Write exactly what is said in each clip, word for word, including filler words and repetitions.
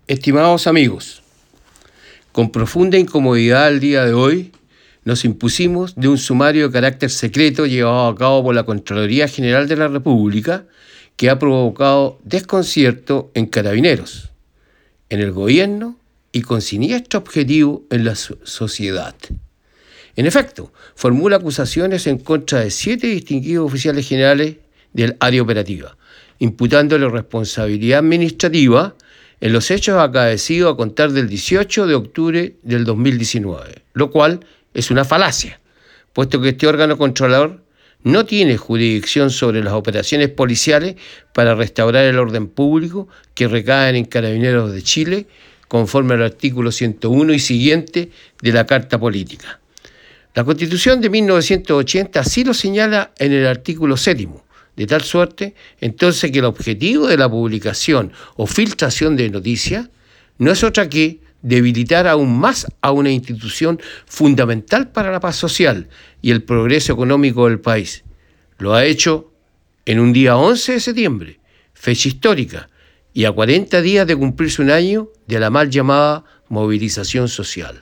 Estimados amigos, con profunda incomodidad el día de hoy nos impusimos de un sumario de carácter secreto llevado a cabo por la Contraloría General de la República que ha provocado desconcierto en Carabineros, en el gobierno y con siniestro objetivo en la sociedad. En efecto, formula acusaciones en contra de siete distinguidos oficiales generales del área operativa, imputándole responsabilidad administrativa en los hechos acaecidos a contar del dieciocho de octubre del dos mil diecinueve, lo cual es una falacia, puesto que este órgano controlador no tiene jurisdicción sobre las operaciones policiales para restaurar el orden público que recaen en Carabineros de Chile, conforme al artículo ciento uno y siguiente de la Carta Política. La Constitución de mil novecientos ochenta así lo señala en el artículo séptimo, de tal suerte, entonces, que el objetivo de la publicación o filtración de noticias no es otra que debilitar aún más a una institución fundamental para la paz social y el progreso económico del país. Lo ha hecho en un día once de septiembre, fecha histórica, y a cuarenta días de cumplirse un año de la mal llamada movilización social.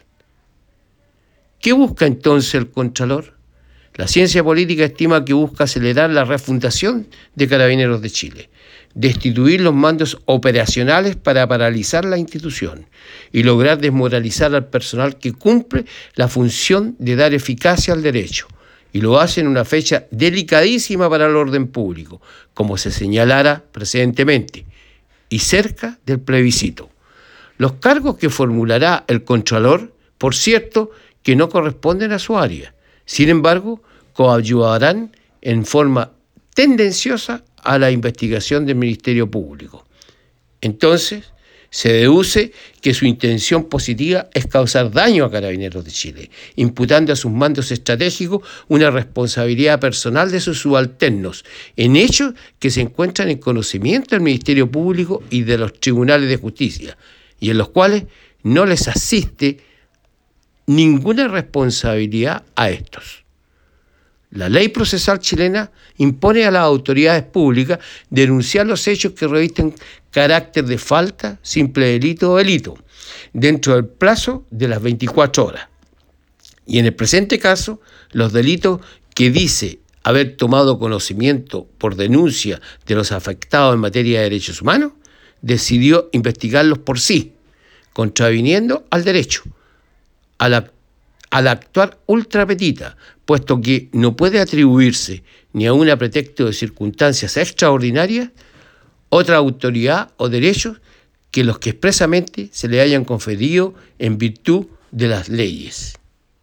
¿Qué busca entonces el Contralor? La ciencia política estima que busca acelerar la refundación de Carabineros de Chile, destituir los mandos operacionales para paralizar la institución y lograr desmoralizar al personal que cumple la función de dar eficacia al derecho, y lo hace en una fecha delicadísima para el orden público, como se señalara precedentemente, y cerca del plebiscito. Los cargos que formulará el Contralor, por cierto, que no corresponden a su área, sin embargo, coadyuvarán en forma tendenciosa a la investigación del Ministerio Público. Entonces, se deduce que su intención positiva es causar daño a Carabineros de Chile, imputando a sus mandos estratégicos una responsabilidad personal de sus subalternos en hechos que se encuentran en conocimiento del Ministerio Público y de los tribunales de justicia, y en los cuales no les asiste ninguna responsabilidad a estos. La ley procesal chilena impone a las autoridades públicas denunciar los hechos que revisten carácter de falta, simple delito o delito, dentro del plazo de las veinticuatro horas. Y en el presente caso, los delitos que dice haber tomado conocimiento por denuncia de los afectados en materia de derechos humanos, decidió investigarlos por sí, contraviniendo al derecho, al actuar al actuar ultra petita, puesto que no puede atribuirse ni a un pretexto de circunstancias extraordinarias otra autoridad o derechos que los que expresamente se le hayan conferido en virtud de las leyes.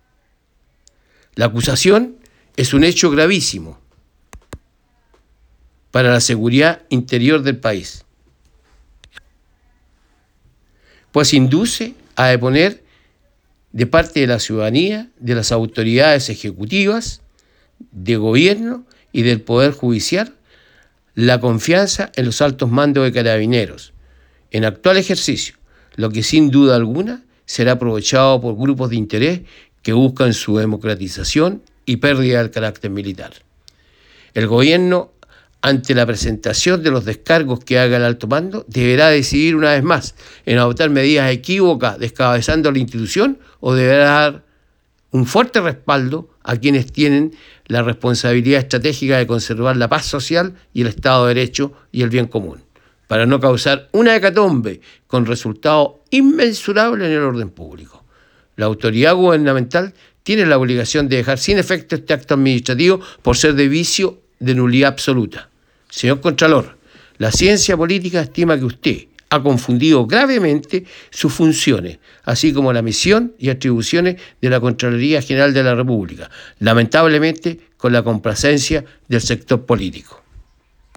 La acusación es un hecho gravísimo para la seguridad interior del país, pues induce a deponer de parte de la ciudadanía, de las autoridades ejecutivas, de gobierno y del Poder Judicial, la confianza en los altos mandos de Carabineros, en actual ejercicio, lo que sin duda alguna será aprovechado por grupos de interés que buscan su democratización y pérdida del carácter militar. El gobierno, ante la presentación de los descargos que haga el alto mando, deberá decidir una vez más en adoptar medidas equívocas descabezando la institución o deberá dar un fuerte respaldo a quienes tienen la responsabilidad estratégica de conservar la paz social y el Estado de Derecho y el bien común, para no causar una hecatombe con resultados inmensurables en el orden público. La autoridad gubernamental tiene la obligación de dejar sin efecto este acto administrativo por ser de vicio de nulidad absoluta. Señor Contralor, la ciencia política estima que usted ha confundido gravemente sus funciones, así como la misión y atribuciones de la Contraloría General de la República, lamentablemente con la complacencia del sector político.